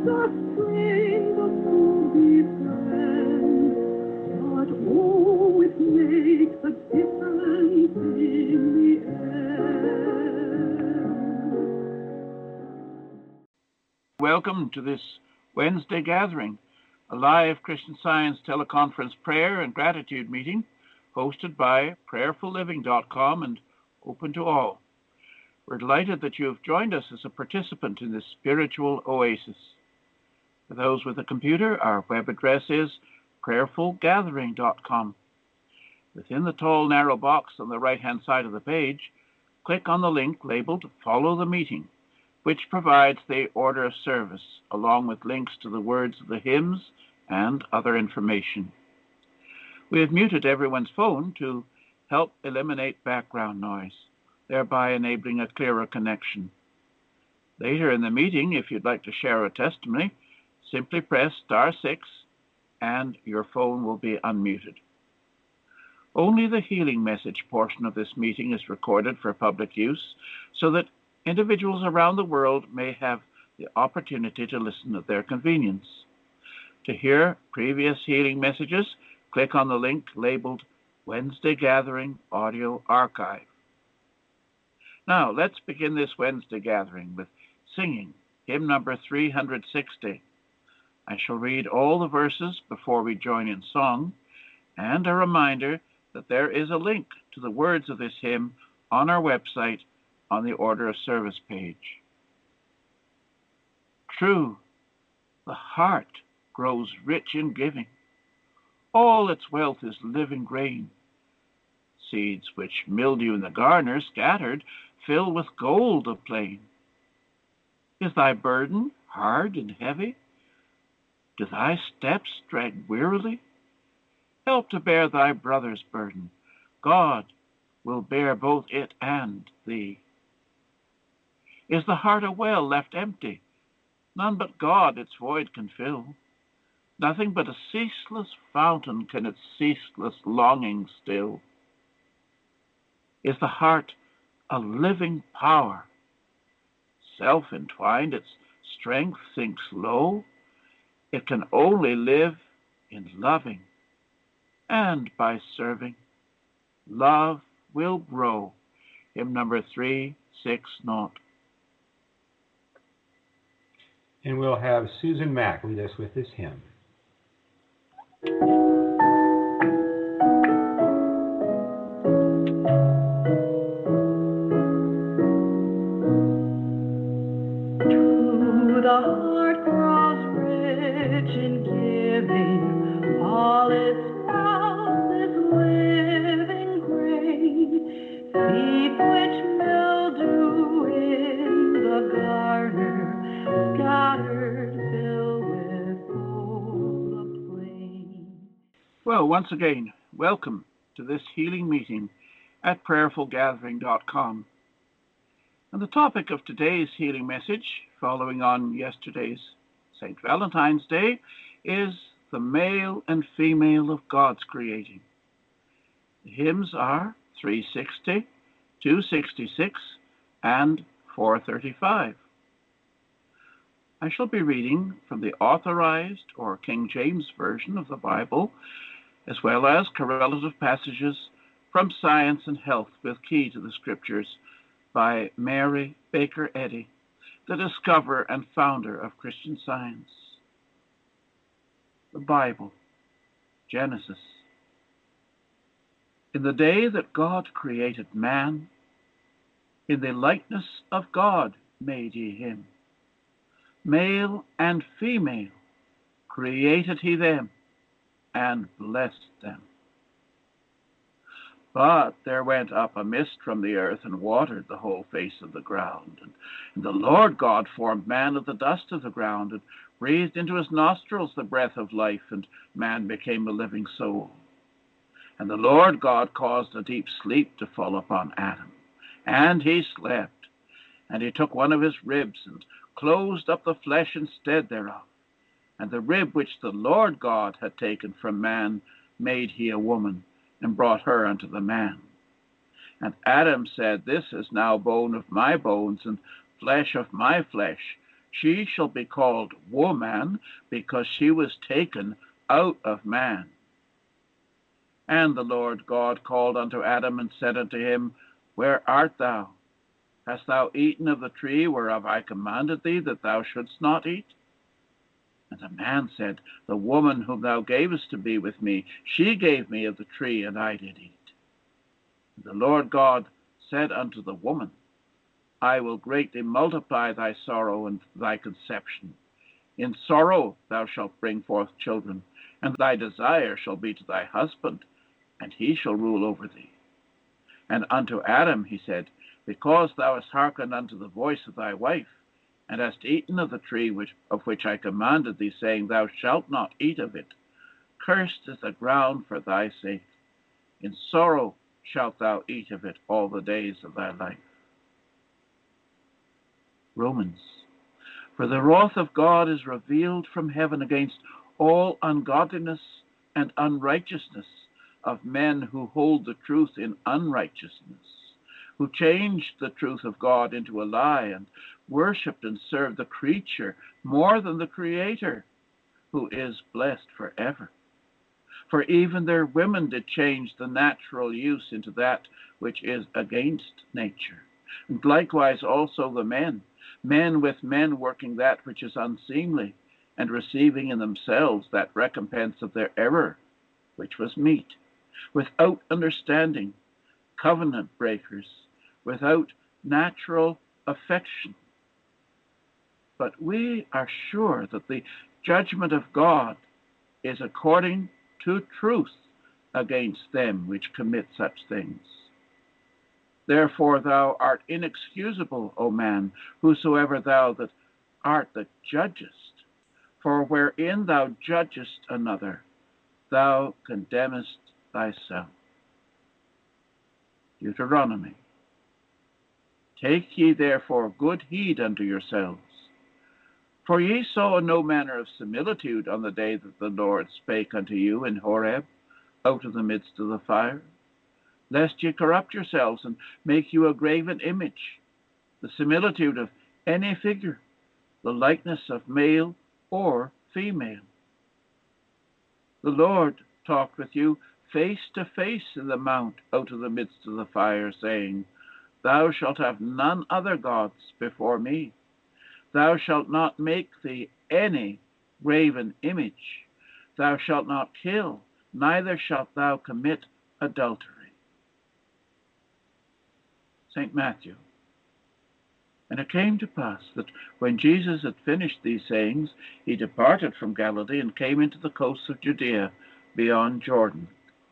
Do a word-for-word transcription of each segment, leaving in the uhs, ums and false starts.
the strain, the full friend, but oh, it makes a difference in the end. Welcome to this Wednesday gathering, a live Christian Science teleconference prayer and gratitude meeting hosted by prayerful living dot com and open to all. We're delighted that you have joined us as a participant in this spiritual oasis. For those with a computer, our web address is prayerful gathering dot com. Within the tall, narrow box on the right-hand side of the page, click on the link labeled Follow the Meeting, which provides the order of service, along with links to the words of the hymns and other information. We have muted everyone's phone to help eliminate background noise, thereby enabling a clearer connection. Later in the meeting, if you'd like to share a testimony, simply press star six and your phone will be unmuted. Only the healing message portion of this meeting is recorded for public use so that individuals around the world may have the opportunity to listen at their convenience. To hear previous healing messages, click on the link labeled Wednesday Gathering Audio Archive. Now, let's begin this Wednesday gathering with singing hymn number three hundred sixty. I shall read all the verses before we join in song, and a reminder that there is a link to the words of this hymn on our website on the Order of Service page. True, the heart grows rich in giving. All its wealth is living grain. Seeds which mildew in the garner scattered fill with gold the plain. Is thy burden hard and heavy? Do thy steps drag wearily? Help to bear thy brother's burden. God will bear both it and thee. Is the heart a well left empty? None but God its void can fill. Nothing but a ceaseless fountain can its ceaseless longing still. Is the heart a living power? Self-entwined, its strength sinks low. It can only live in loving, and by serving, love will grow. Hymn number three sixty. And we'll have Susan Mack lead us with this hymn. To the heart grows rich in giving, all its wealth is living grain. Seeds which mildew in the garner, scattered fill with gold the plain. Well, once again, welcome to this healing meeting at prayerful gathering dot com. And the topic of today's healing message, following on yesterday's Saint Valentine's Day, is the male and female of God's creating. The hymns are three sixty, two sixty-six, and four thirty-five. I shall be reading from the Authorized or King James Version of the Bible, as well as correlative passages from Science and Health with Key to the Scriptures by Mary Baker Eddy, the discoverer and founder of Christian Science. The Bible, Genesis. In the day that God created man, in the likeness of God made he him. Male and female created he them, and blessed them. But there went up a mist from the earth and watered the whole face of the ground. And, and the Lord God formed man of the dust of the ground and breathed into his nostrils the breath of life, and man became a living soul. And the Lord God caused a deep sleep to fall upon Adam, and he slept. And he took one of his ribs and closed up the flesh instead thereof. And the rib which the Lord God had taken from man made he a woman, and brought her unto the man. And Adam said, This is now bone of my bones, and flesh of my flesh. She shall be called woman, because she was taken out of man. And the Lord God called unto Adam and said unto him, Where art thou? Hast thou eaten of the tree whereof I commanded thee that thou shouldst not eat? And the man said, The woman whom thou gavest to be with me, she gave me of the tree, and I did eat. And the Lord God said unto the woman, I will greatly multiply thy sorrow and thy conception. In sorrow thou shalt bring forth children, and thy desire shall be to thy husband, and he shall rule over thee. And unto Adam he said, Because thou hast hearkened unto the voice of thy wife, and hast eaten of the tree which, of which I commanded thee, saying, Thou shalt not eat of it, cursed is the ground for thy sake. In sorrow shalt thou eat of it all the days of thy life. Romans. For the wrath of God is revealed from heaven against all ungodliness and unrighteousness of men who hold the truth in unrighteousness, who changed the truth of God into a lie, and worshipped and served the creature more than the Creator, who is blessed forever. For even their women did change the natural use into that which is against nature. And likewise also the men, men with men working that which is unseemly, and receiving in themselves that recompense of their error, which was meet, without understanding, covenant breakers, without natural affection. But we are sure that the judgment of God is according to truth against them which commit such things. Therefore thou art inexcusable, O man, whosoever thou that art that judgest. For wherein thou judgest another, thou condemnest thyself. Deuteronomy. Take ye therefore good heed unto yourselves. For ye saw no manner of similitude on the day that the Lord spake unto you in Horeb, out of the midst of the fire, lest ye corrupt yourselves and make you a graven image, the similitude of any figure, the likeness of male or female. The Lord talked with you face to face in the mount out of the midst of the fire, saying, Thou shalt have none other gods before me. Thou shalt not make thee any graven image. Thou shalt not kill, neither shalt thou commit adultery. Saint Matthew. And it came to pass that when Jesus had finished these sayings, he departed from Galilee and came into the coasts of Judea beyond Jordan.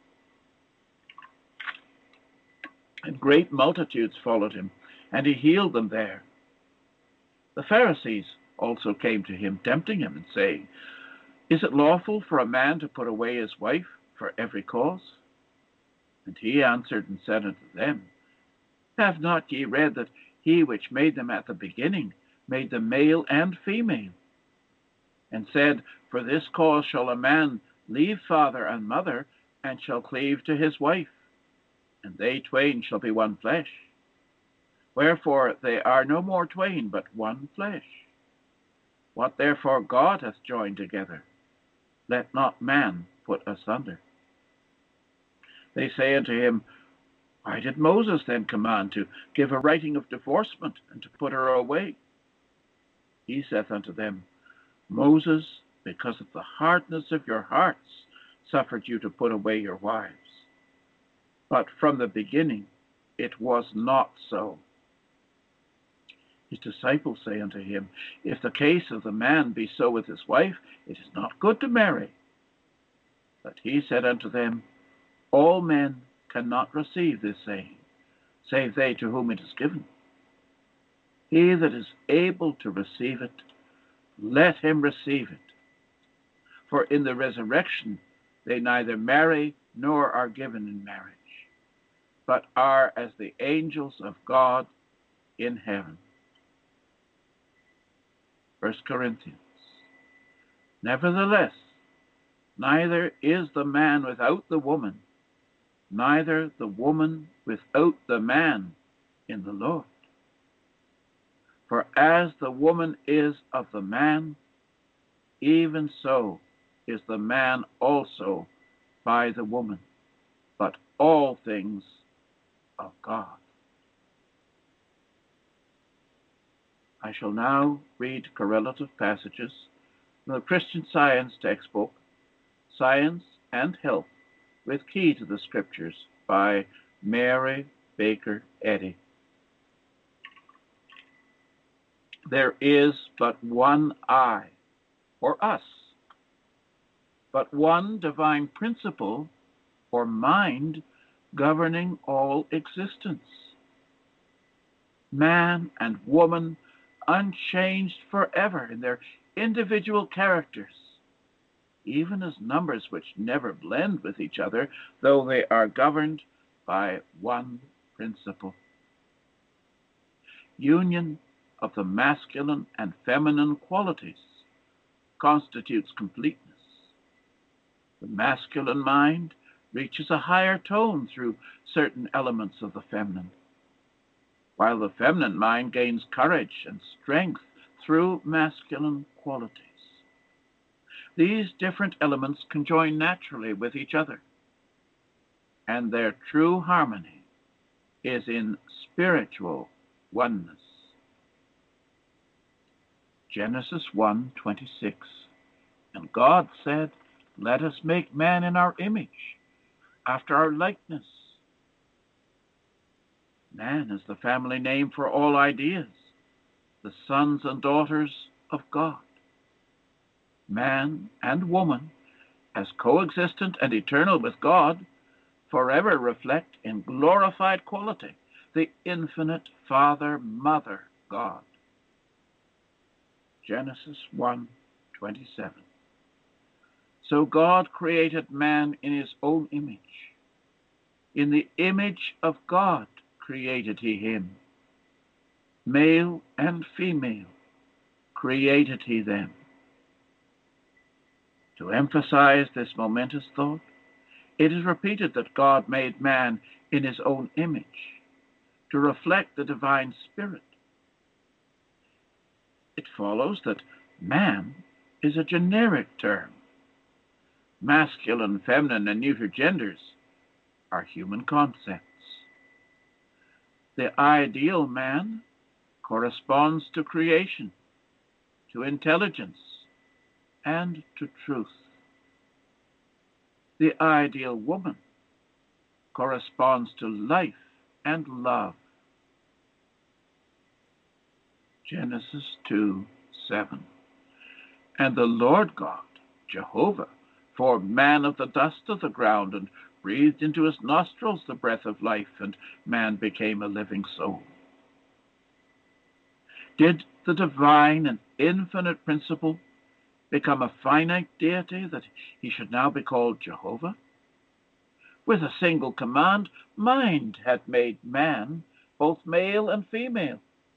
And great multitudes followed him, and he healed them there. The Pharisees also came to him, tempting him, and saying, Is it lawful for a man to put away his wife for every cause? And he answered and said unto them, Have not ye read that he which made them at the beginning made them male and female? And said, For this cause shall a man leave father and mother, and shall cleave to his wife, and they twain shall be one flesh. Wherefore they are no more twain, but one flesh. What therefore God hath joined together, let not man put asunder. They say unto him, Why did Moses then command to give a writing of divorcement, and to put her away? He saith unto them, Moses, because of the hardness of your hearts, suffered you to put away your wives. But from the beginning it was not so. His disciples say unto him, If the case of the man be so with his wife, it is not good to marry. But he said unto them, All men cannot receive this saying, save they to whom it is given. He that is able to receive it, let him receive it. For in the resurrection they neither marry nor are given in marriage, but are as the angels of God in heaven. First Corinthians. Nevertheless, neither is the man without the woman, neither the woman without the man in the Lord. For as the woman is of the man, even so is the man also by the woman, but all things of God. I shall now read correlative passages from the Christian Science textbook, Science and Health, with Key to the Scriptures by Mary Baker Eddy. There is but one I, or us, but one divine principle, or mind, governing all existence. Man and woman, unchanged forever in their individual characters, even as numbers which never blend with each other, though they are governed by one principle. Union of the masculine and feminine qualities constitutes completeness. The masculine mind reaches a higher tone through certain elements of the feminine, while the feminine mind gains courage and strength through masculine qualities. These different elements conjoin naturally with each other, and their true harmony is in spiritual oneness. Genesis one twenty-six. And God said, "Let us make man in our image, after our likeness." Man is the family name for all ideas, the sons and daughters of God. Man and woman, as coexistent and eternal with God, forever reflect in glorified quality the infinite Father-Mother God. Genesis one twenty-seven. So God created man in his own image. In the image of God created he him. Male and female created he them. To emphasize this momentous thought, it is repeated that God made man in his own image, to reflect the divine spirit. It follows that man is a generic term. Masculine, feminine, and neuter genders are human concepts. The ideal man corresponds to creation, to intelligence, and to truth. The ideal woman corresponds to life and love. Genesis two seven. And the Lord God, Jehovah, formed man of the dust of the ground and breathed into his nostrils the breath of life, and man became a living soul. Did the divine and infinite principle become a finite deity that he should now be called Jehovah? With a single command, mind had made man both male and female.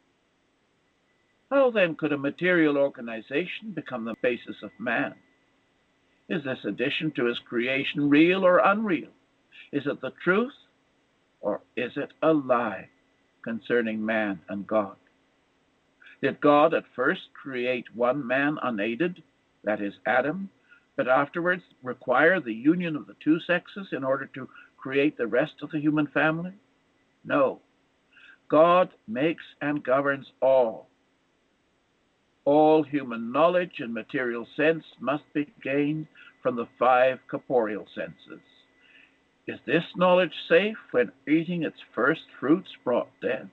How then could a material organization become the basis of man? Is this addition to his creation real or unreal? Is it the truth, or is it a lie concerning man and God? Did God at first create one man unaided, that is Adam, but afterwards require the union of the two sexes in order to create the rest of the human family? No. God makes and governs all. All human knowledge and material sense must be gained from the five corporeal senses. Is this knowledge safe when eating its first fruits brought death?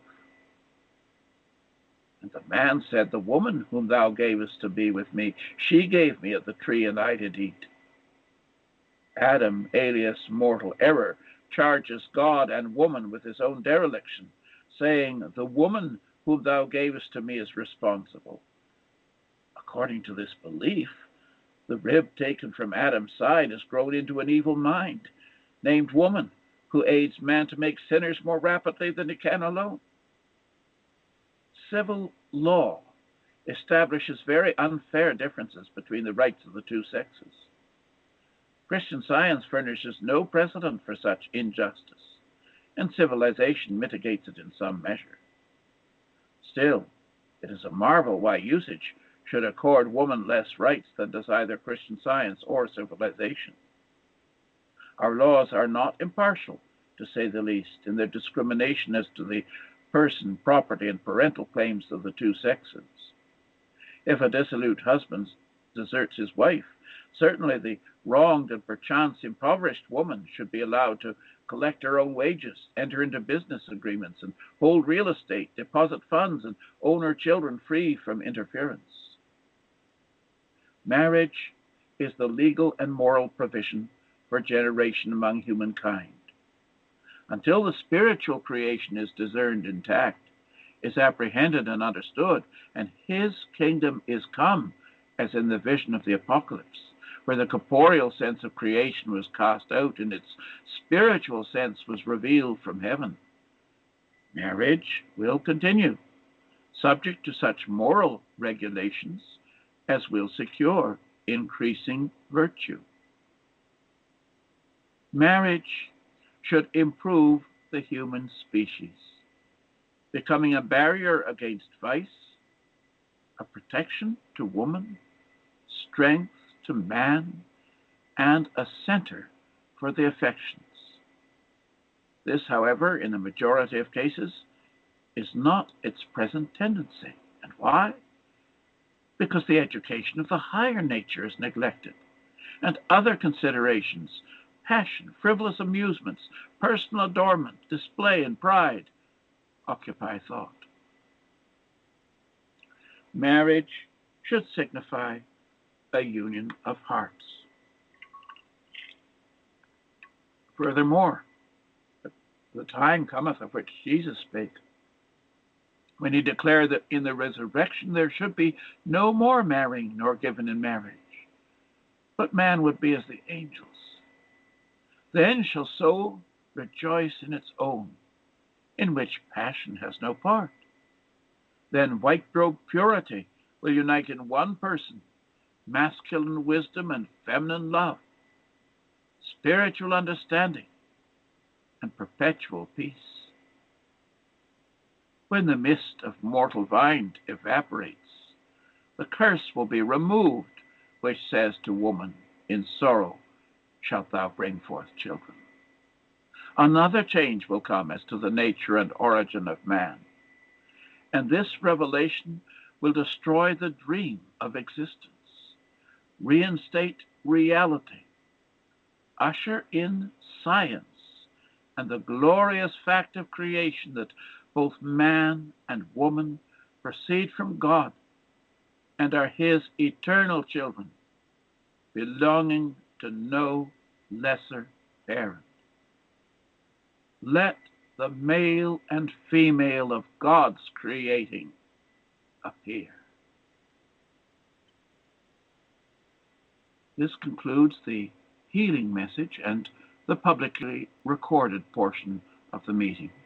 And the man said, "The woman whom thou gavest to be with me, she gave me of the tree, and I did eat." Adam, alias mortal error, charges God and woman with his own dereliction, saying, "The woman whom thou gavest to me is responsible." According to this belief, the rib taken from Adam's side has grown into an evil mind, named woman, who aids man to make sinners more rapidly than he can alone. Civil law establishes very unfair differences between the rights of the two sexes. Christian Science furnishes no precedent for such injustice, and civilization mitigates it in some measure. Still, It is a marvel why usage should accord woman less rights than does either Christian Science or civilization. Our laws are not impartial, to say the least, in their discrimination as to the person, property, and parental claims of the two sexes. If a dissolute husband deserts his wife, certainly the wronged and perchance impoverished woman should be allowed to collect her own wages, enter into business agreements, and hold real estate, deposit funds, and own her children free from interference. Marriage is the legal and moral provision for generation among humankind. Until the spiritual creation is discerned intact, is apprehended and understood, and his kingdom is come, as in the vision of the Apocalypse, where the corporeal sense of creation was cast out and its spiritual sense was revealed from heaven. Marriage will continue, subject to such moral regulations as will secure increasing virtue. Marriage should improve the human species, becoming a barrier against vice, a protection to woman, strength to man, and a center for the affections. This, however, in the majority of cases, is not its present tendency. And why? Because the education of the higher nature is neglected, and other considerations, passion, frivolous amusements, personal adornment, display, and pride occupy thought. Marriage should signify a union of hearts. Furthermore, the time cometh of which Jesus spake, when he declared that in the resurrection there should be no more marrying nor given in marriage, but man would be as the angels. Then shall soul rejoice in its own, in which passion has no part. Then white-robed purity will unite in one person masculine wisdom and feminine love, spiritual understanding, and perpetual peace. When the mist of mortal mind evaporates, the curse will be removed, which says to woman, in sorrow shalt thou bring forth children. Another change will come as to the nature and origin of man, and this revelation will destroy the dream of existence, reinstate reality, usher in science, and the glorious fact of creation that both man and woman proceed from God and are his eternal children, belonging to no lesser parent. Let the male and female of God's creating appear. This concludes the healing message and the publicly recorded portion of the meeting.